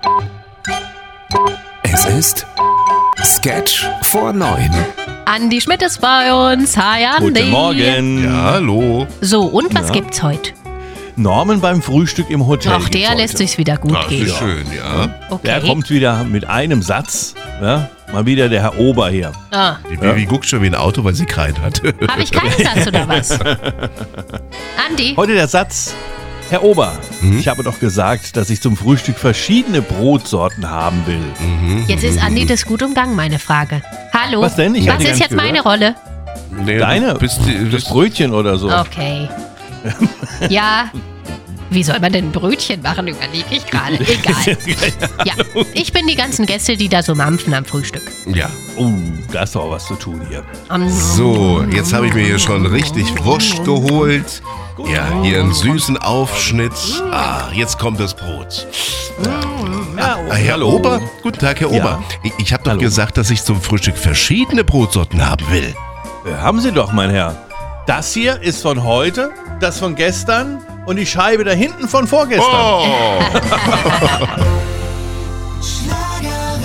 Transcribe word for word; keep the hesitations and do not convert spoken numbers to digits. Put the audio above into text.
Es ist Sketch vor neun. Andi Schmidt ist bei uns. Hi, Andi. Guten Morgen. Ja, hallo. So, und was Ja. gibt's heute? Norman beim Frühstück im Hotel. Ach, der gibt's lässt heute. sich's wieder gut Ach, gehen. wie schön, ja. Okay. Der kommt wieder mit einem Satz. Ja? Mal wieder der Herr Ober hier. Ah, Die Bibi guckt schon wie ein Auto, weil sie keinen hat. habe ich keinen Satz oder was? Andi? Heute der Satz. Herr Ober, Mhm. ich habe doch gesagt, dass ich zum Frühstück verschiedene Brotsorten haben will. Jetzt ist Andi das gut umgangen, meine Frage. Hallo? Was denn? Ich hab Was die gar ist nicht jetzt meine Rolle? Nee, Deine? Du bist die, Das das Brötchen oder so. Okay. Ja, wie soll man denn ein Brötchen machen, überlege ich gerade. Egal. Ja, ich bin die ganzen Gäste, die da so mampfen am Frühstück. ja. Oh, da ist doch was zu tun hier. Um, So, jetzt habe ich mir hier schon richtig Wurst geholt. Ja, hier einen süßen Aufschnitt. Ah, jetzt kommt das Brot. Ja, Ah, Herr Ober? Guten Tag, Herr Ja. Ober. Ich, ich habe doch Hallo. gesagt, dass ich zum Frühstück verschiedene Brotsorten haben will. Äh, Haben Sie doch, mein Herr. Das hier ist von heute, das von gestern und die Scheibe da hinten von vorgestern. Oh! Schlager